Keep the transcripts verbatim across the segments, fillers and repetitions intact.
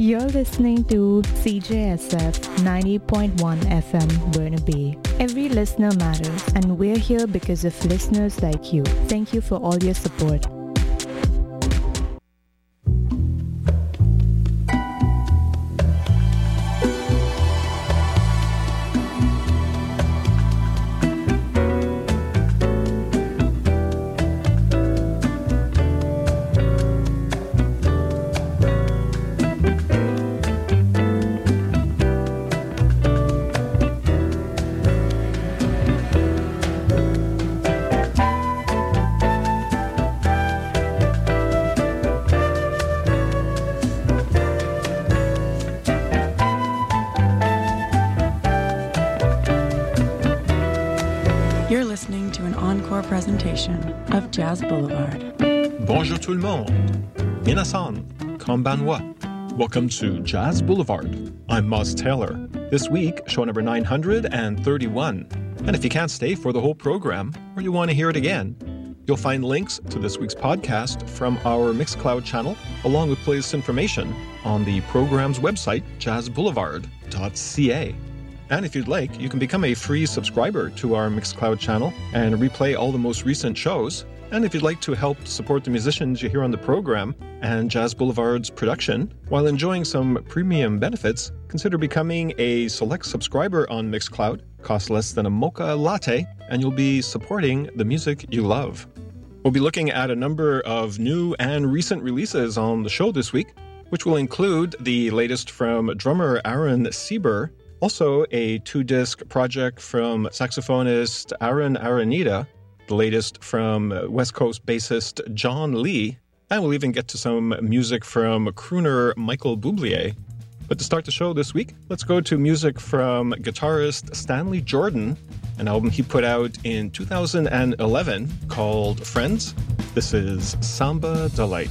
You're listening to C J S F ninety point one F M Burnaby. Every listener matters, and we're here because of listeners like you. Thank you for all your support. You're listening to an encore presentation of Jazz Boulevard. Bonjour tout le monde. Minasan, konbanwa. Welcome to Jazz Boulevard. I'm Moz Taylor. This week, show number nine hundred thirty-one. And if you can't stay for the whole program, or you want to hear it again, you'll find links to this week's podcast from our Mixcloud channel, along with playlist information on the program's website, jazz boulevard dot c a. And if you'd like, you can become a free subscriber to our Mixcloud channel and replay all the most recent shows. And if you'd like to help support the musicians you hear on the program and Jazz Boulevard's production while enjoying some premium benefits, consider becoming a select subscriber on Mixcloud. Costs less than a mocha latte, and you'll be supporting the music you love. We'll be looking at a number of new and recent releases on the show this week, which will include the latest from drummer Aaron Sieber, also a two-disc project from saxophonist Aaron Aranita, the latest from West Coast bassist John Lee, and we'll even get to some music from crooner Michael Bublé. But to start the show this week, let's go to music from guitarist Stanley Jordan, an album he put out in two thousand eleven called Friends. This is Samba Delight.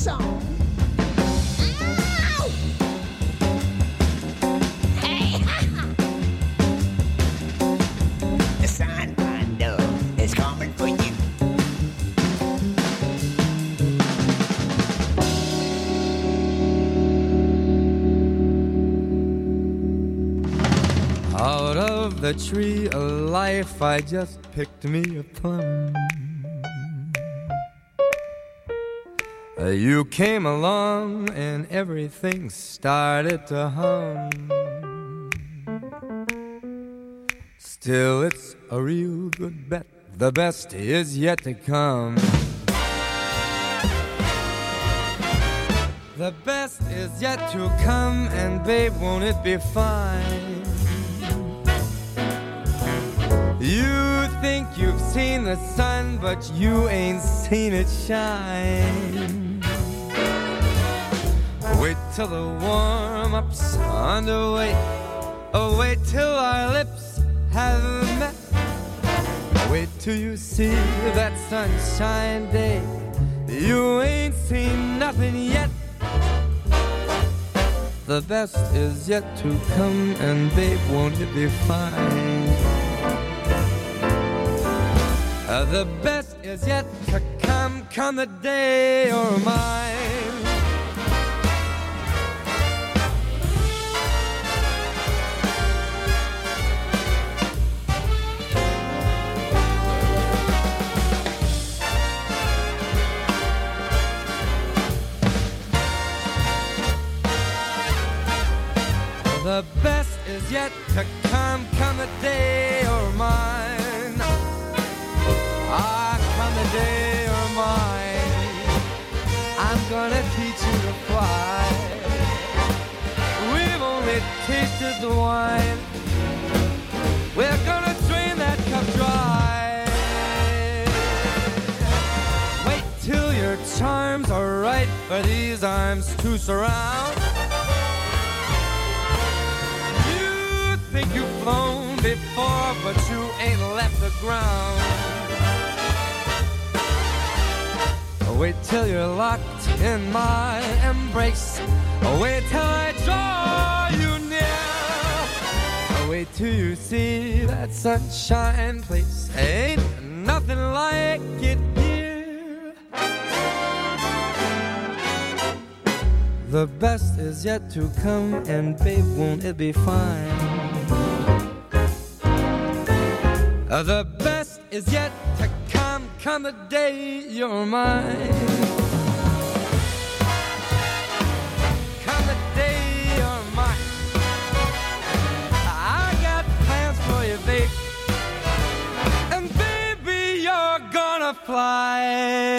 song. Ow! Hey! The San Juan dove is coming for you. Out of the tree of life I just picked me a plum. Uh, You came along and everything started to hum. Still it's a real good bet, the best is yet to come. The best is yet to come, and babe, won't it be fine? You think you've seen the sun, but you ain't seen it shine. Wait till the warm-up's underway. Oh, wait till our lips have met. Wait till you see that sunshine day. You ain't seen nothing yet. The best is yet to come, and babe, won't it be fine? Uh, the best is yet to come, come the day you're mine. The best is yet to come, come the day you're mine. Ah, come the day you're mine. I'm gonna teach you to fly. We've only tasted the wine. We're gonna drain that cup dry. Wait till your charms are right for these arms to surround. You think you've flown before, but you ain't left the ground. Wait till you're locked in my embrace. Wait till I draw you near. Wait till you see that sunshine place. Ain't nothing like it here. The best is yet to come, and babe, won't it be fine? The best is yet to come, come the day you're mine. Come the day you're mine. I got plans for you, babe. And baby, you're gonna fly.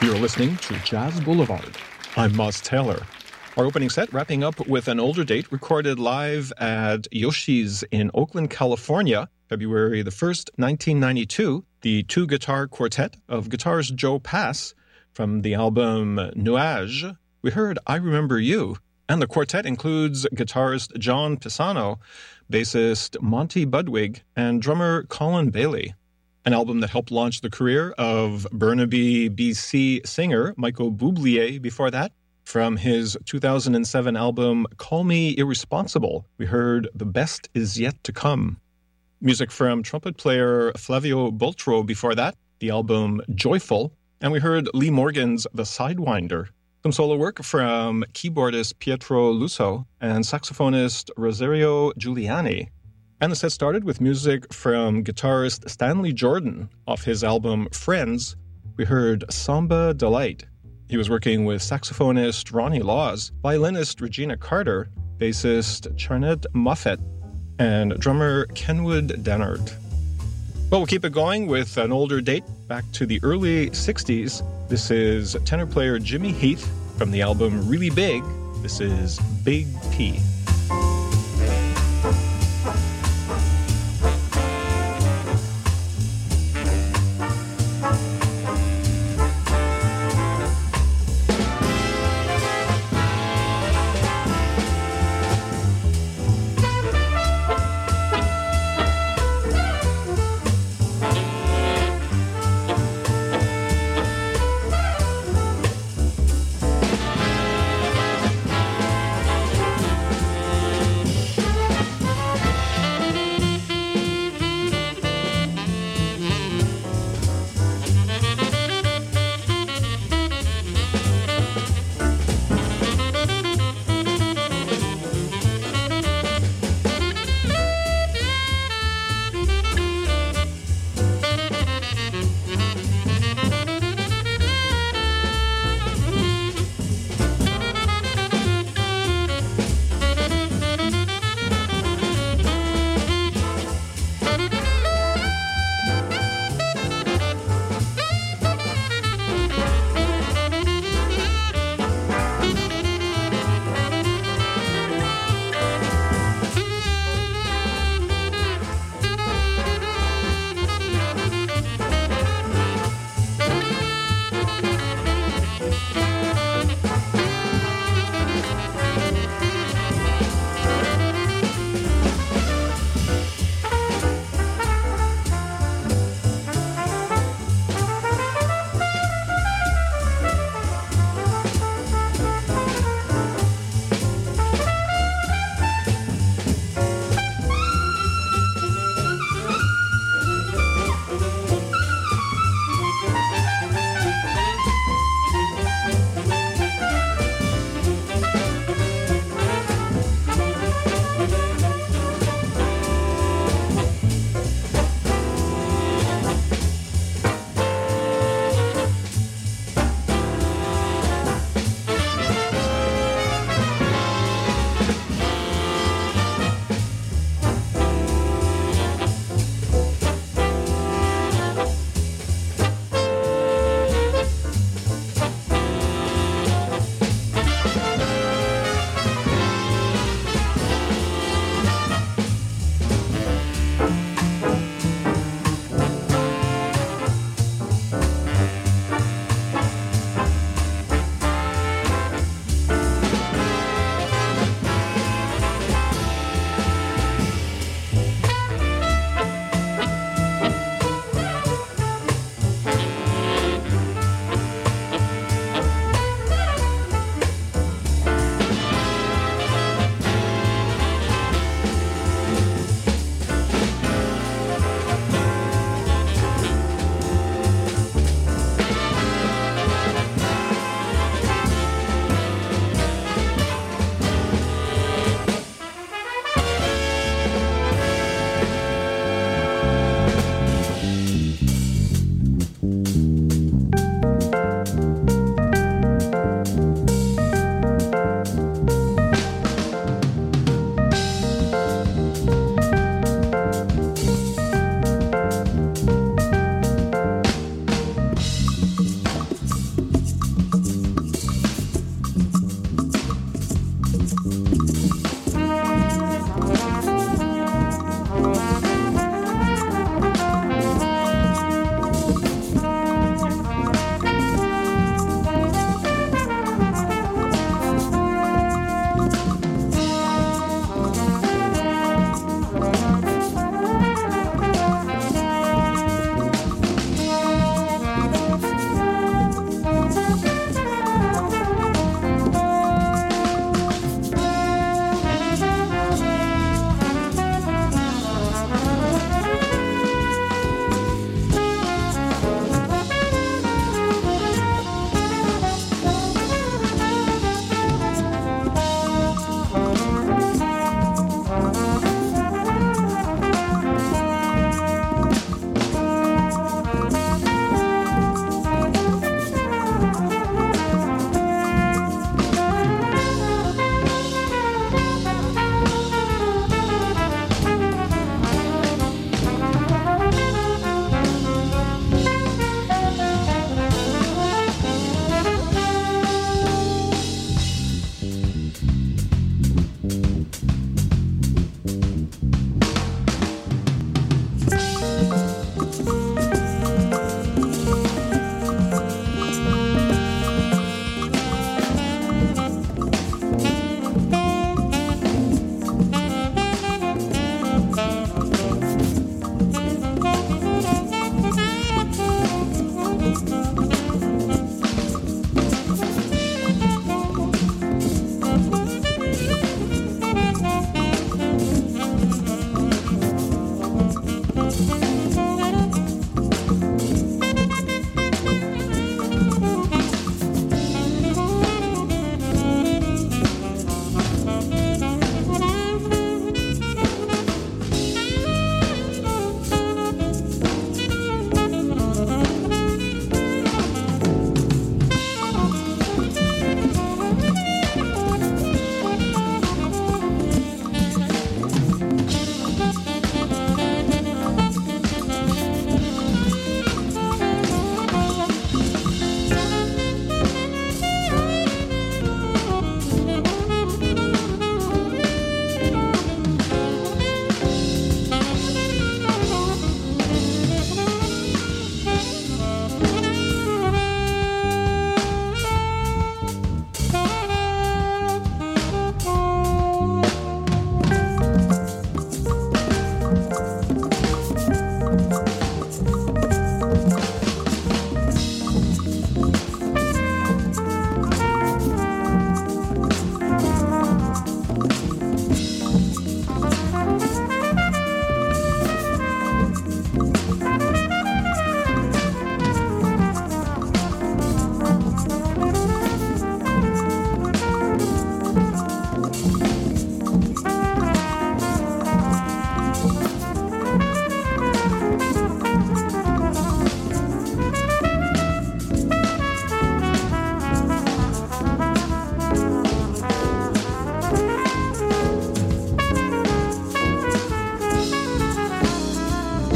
You're listening to Jazz Boulevard. I'm Moss Taylor. Our opening set wrapping up with an older date recorded live at Yoshi's in Oakland, California, February the first, nineteen ninety-two. The two-guitar quartet of guitarist Joe Pass from the album Nuage. We heard I Remember You. And the quartet includes guitarist John Pisano, bassist Monty Budwig, and drummer Colin Bailey. An album that helped launch the career of Burnaby, B C singer Michael Bublé before that. From his two thousand seven album Call Me Irresponsible, we heard The Best Is Yet to Come. Music from trumpet player Flavio Boltro before that, the album Joyful, and we heard Lee Morgan's The Sidewinder. Some solo work from keyboardist Pietro Lusso and saxophonist Rosario Giuliani. And the set started with music from guitarist Stanley Jordan off his album Friends. We heard Samba Delight. He was working with saxophonist Ronnie Laws, violinist Regina Carter, bassist Charnette Moffett, and drummer Kenwood Dennard. Well, we'll keep it going with an older date back to the early sixties. This is tenor player Jimmy Heath from the album Really Big. This is Big P.